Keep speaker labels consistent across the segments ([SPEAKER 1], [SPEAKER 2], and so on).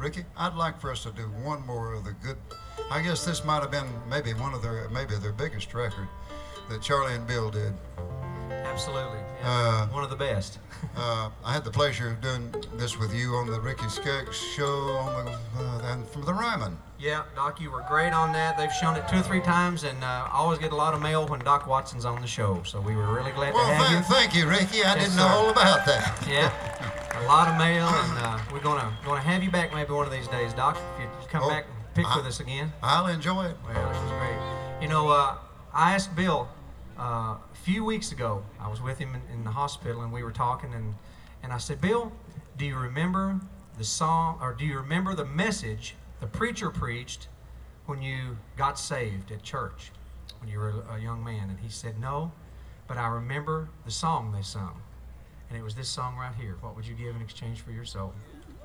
[SPEAKER 1] Ricky, I'd like for us to do one more of the good. I guess this might have been maybe their biggest record that Charlie and Bill did.
[SPEAKER 2] Absolutely. Yeah, one of the best.
[SPEAKER 1] I had the pleasure of doing this with you on the Ricky Skaggs show and from the Ryman.
[SPEAKER 2] Yeah, Doc, you were great on that. They've shown it 2 or 3 times, and I always get a lot of mail when Doc Watson's on the show. So we were really glad to have you.
[SPEAKER 1] Thank you, Ricky. I didn't know all about that.
[SPEAKER 2] Yeah, a lot of mail, and we're gonna have you back maybe one of these days, Doc. If you come back and pick with us again.
[SPEAKER 1] I'll enjoy it.
[SPEAKER 2] Well, this is great. You know, I asked Bill a few weeks ago. I was with him in the hospital, and we were talking, and I said, Bill, do you remember the song, or do you remember the message the preacher preached when you got saved at church, when you were a young man? And he said, no, but I remember the song they sung. And it was this song right here. What would you give in exchange for your soul?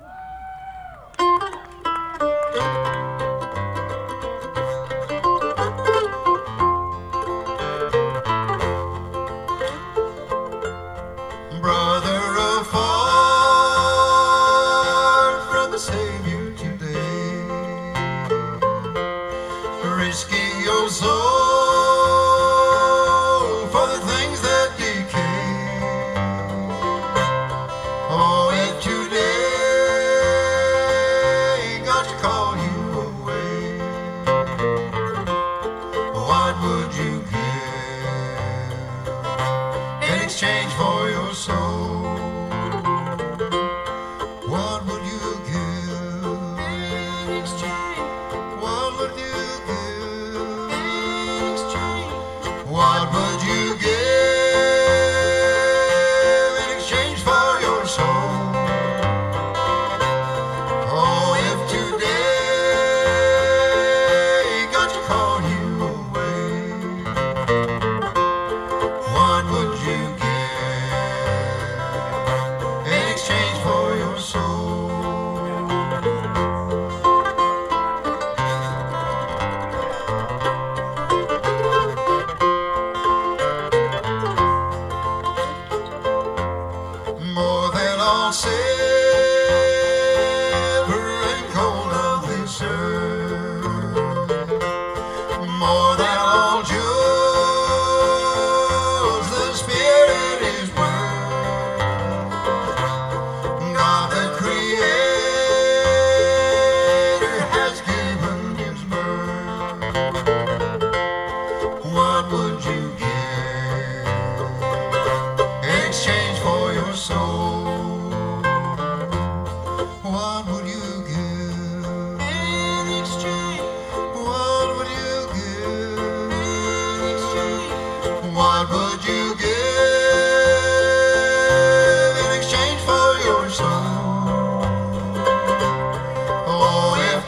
[SPEAKER 1] Risking your soul for the things that decay. Oh, if today got to call you away, what would you give in exchange for your soul? What would you give in exchange? What would you What would you give in exchange for your soul? Oh, if today got to call you away, what would you give in exchange for your soul? More than all silver and gold of this earth, more than all jewels, the Spirit is worth. God the Creator has given His birth. What would you give in exchange for your soul? What would you give in exchange? What would you give in exchange? What would you give in exchange for your soul? Oh, if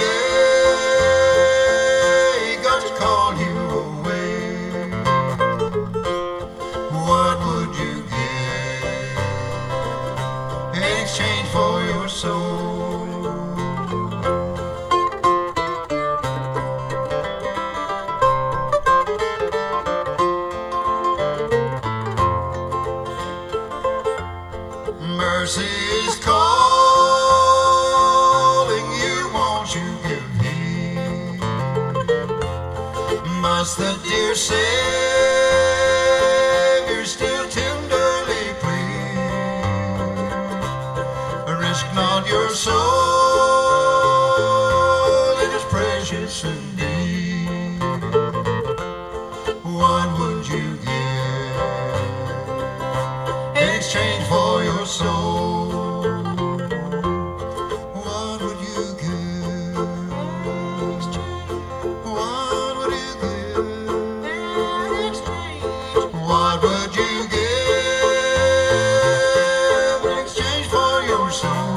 [SPEAKER 1] today got to call you away, what would you give in exchange for your soul? Mercy is calling you, won't you give heed? Must the dear Savior still tenderly plead? Risk not your soul, it is precious indeed. What would you give in exchange for your soul? What would you give in exchange? What would you give in exchange? What would you give in exchange for your soul?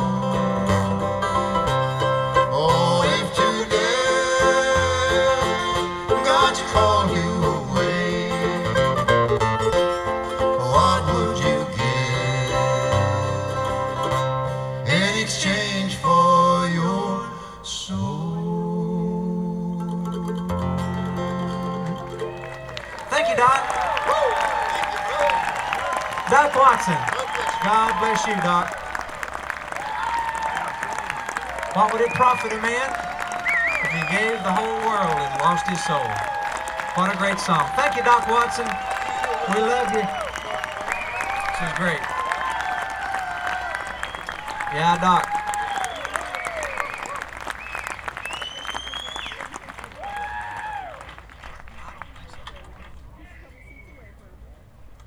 [SPEAKER 1] Oh, if today God to call you away, what would you give in exchange for your soul?
[SPEAKER 2] Thank you, Doc. Doc Watson. God bless you, Doc. What would it profit a man if he gave the whole world and lost his soul? What a great song. Thank you, Doc Watson. We love you. This is great. Yeah, Doc.